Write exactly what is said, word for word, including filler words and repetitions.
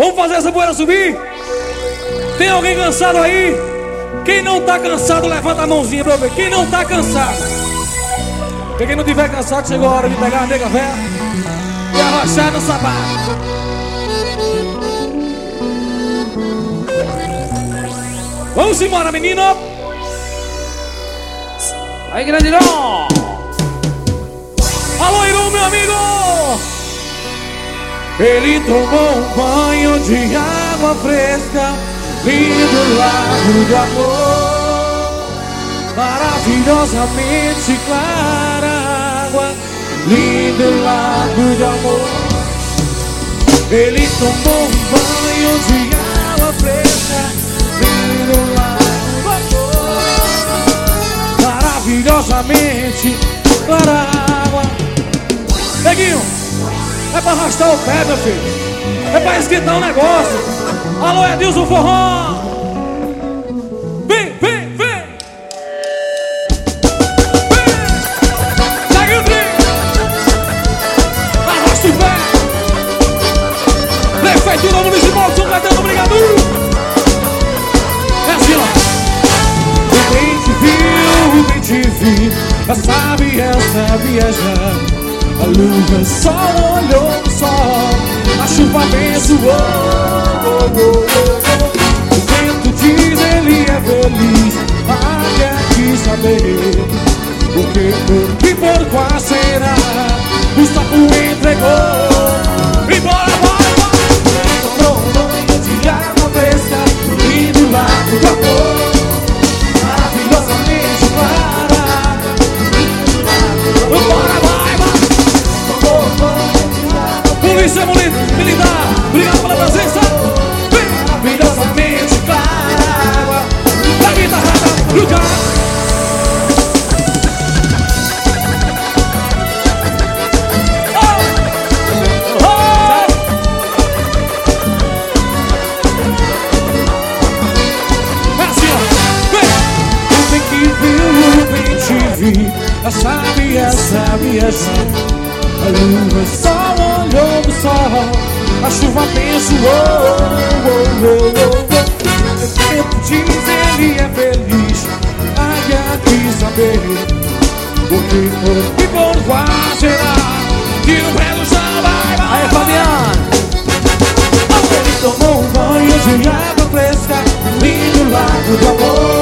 Vamos fazer essa poeira subir? Tem alguém cansado aí? Quem não tá cansado, levanta a mãozinha pra eu ver. Quem não tá cansado? Porque quem não tiver cansado, chegou a hora de pegar a nega véia e arrochar no sapato. Vamos embora, menino. Aí, grande Irão. Alô, Irão, meu amigo. Ele tomou um banho de água fresca, lindo lago de amor, maravilhosamente clara água, lindo lago de amor. Ele tomou um banho de água fresca, lindo lago de amor, maravilhosamente clara água. Neguinho, é pra arrastar o pé, meu filho. É pra esquentar o negócio. Alô, Edilson Forró. Vem, vem, vem. Vem. Segue o trem. Arrasta o pé. Prefeitura Municipal de São Caetano, obrigado. É assim, ó. Bem te viu, bem te vi. Já sabe, já sabe, já. A lua só olhou pro sol, a chuva abençoou. Oh, oh, oh, oh. O vento diz ele é feliz, mas quer que saber o que por e por qual será. O sapo entregou. E bora, bora, bora. Tomou um banho de água fresca, lindo lago do amor, maravilhosamente clara. Bora, bora. Polícia Militar, obrigado pela presença. Maravilhosamente clara água, da guitarrada do cara. Oh, oh. É assim, ó. Vem. O bem que viu, o bem te vi. A sabe, a sabe, a sabe. A lua só olhou do sol, a chuva abençoou. Oh, oh, oh, oh. O tempo diz ele é feliz, ai, aqui saber o que for e por qual será que no pé do chão vai, vai. Aí, Fabiano. Ele tomou um banho de água fresca, lindo lago do amor,